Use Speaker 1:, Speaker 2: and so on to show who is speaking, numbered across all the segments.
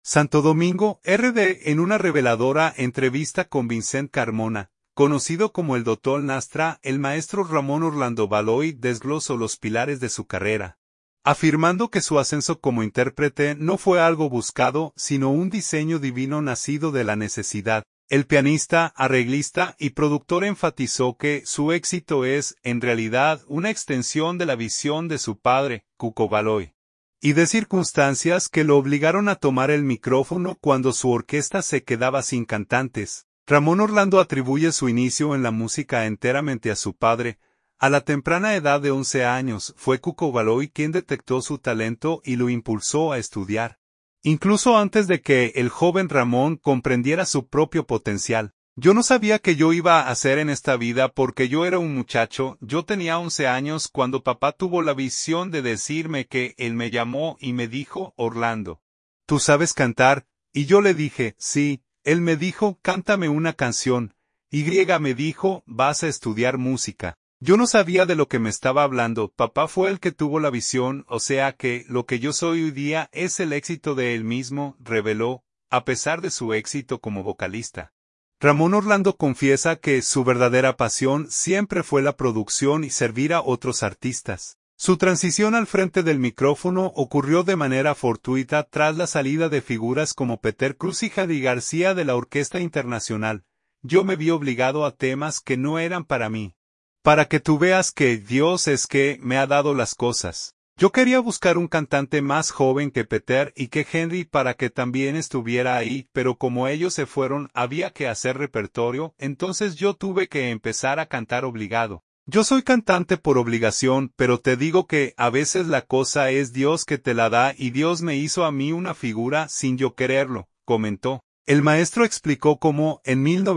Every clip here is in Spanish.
Speaker 1: Santo Domingo, RD, en una reveladora entrevista con Vicent Carmona, conocido como el Dr. Nastra, el maestro Ramón Orlando Baloy desglosó los pilares de su carrera, afirmando que su ascenso como intérprete no fue algo buscado, sino un diseño divino nacido de la necesidad. El pianista, arreglista y productor enfatizó que su éxito es, en realidad, una extensión de la visión de su padre, Cuco Baloy, y de circunstancias que lo obligaron a tomar el micrófono cuando su orquesta se quedaba sin cantantes. Ramón Orlando atribuye su inicio en la música enteramente a su padre. A la temprana edad de 11 años, fue Cuco Baloy quien detectó su talento y lo impulsó a estudiar, incluso antes de que el joven Ramón comprendiera su propio potencial. Yo no sabía qué yo iba a hacer en esta vida porque yo era un muchacho. Yo tenía 11 años cuando papá tuvo la visión de decirme que él me llamó y me dijo: Orlando, ¿tú sabes cantar? Y yo le dije, sí. Él me dijo, cántame una canción. Y me dijo, vas a estudiar música. Yo no sabía de lo que me estaba hablando. Papá fue el que tuvo la visión, o sea que lo que yo soy hoy día es el éxito de él mismo, reveló, a pesar de su éxito como vocalista. Ramón Orlando confiesa que su verdadera pasión siempre fue la producción y servir a otros artistas. Su transición al frente del micrófono ocurrió de manera fortuita tras la salida de figuras como Peter Cruz y Javi García de la Orquesta Internacional. Yo me vi obligado a temas que no eran para mí. Para que tú veas que Dios es que me ha dado las cosas. Yo quería buscar un cantante más joven que Peter y que Henry para que también estuviera ahí, pero como ellos se fueron, había que hacer repertorio, entonces yo tuve que empezar a cantar obligado. Yo soy cantante por obligación, pero te digo que a veces la cosa es Dios que te la da y Dios me hizo a mí una figura sin yo quererlo, comentó. El maestro explicó cómo, en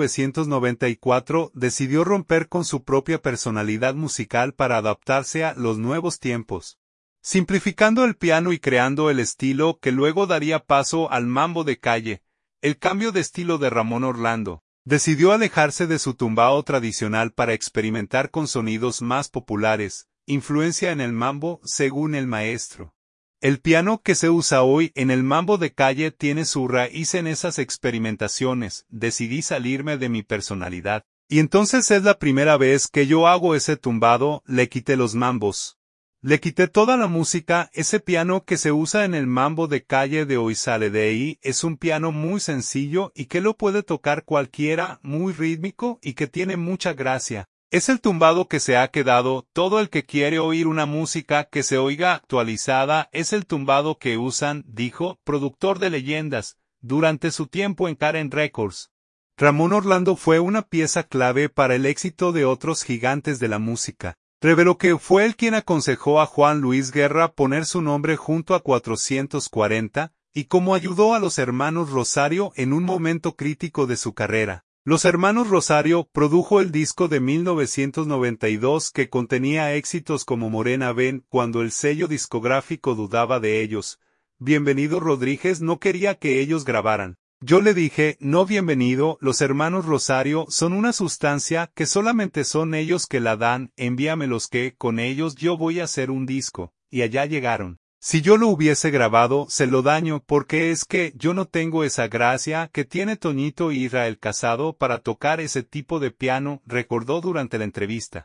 Speaker 1: 1994, decidió romper con su propia personalidad musical para adaptarse a los nuevos tiempos, simplificando el piano y creando el estilo que luego daría paso al mambo de calle. El cambio de estilo de Ramón Orlando. Decidió alejarse de su tumbao tradicional para experimentar con sonidos más populares, influencia en el mambo, según el maestro. El piano que se usa hoy en el mambo de calle tiene su raíz en esas experimentaciones. Decidí salirme de mi personalidad. Y entonces es la primera vez que yo hago ese tumbado, le quité los mambos. Le quité toda la música. Ese piano que se usa en el mambo de calle de hoy sale de ahí, es un piano muy sencillo y que lo puede tocar cualquiera, muy rítmico y que tiene mucha gracia. Es el tumbado que se ha quedado. Todo el que quiere oír una música que se oiga actualizada es el tumbado que usan, dijo, productor de leyendas, durante su tiempo en Karen Records. Ramón Orlando fue una pieza clave para el éxito de otros gigantes de la música. Reveló que fue él quien aconsejó a Juan Luis Guerra poner su nombre junto a 440, y cómo ayudó a los hermanos Rosario en un momento crítico de su carrera. Los hermanos Rosario produjo el disco de 1992 que contenía éxitos como Morena Ven cuando el sello discográfico dudaba de ellos. Bienvenido Rodríguez no quería que ellos grabaran. Yo le dije, no Bienvenido, los hermanos Rosario son una sustancia que solamente son ellos que la dan, envíamelos que con ellos yo voy a hacer un disco, y allá llegaron. Si yo lo hubiese grabado, se lo daño porque es que yo no tengo esa gracia que tiene Toñito y Israel Casado para tocar ese tipo de piano, recordó durante la entrevista.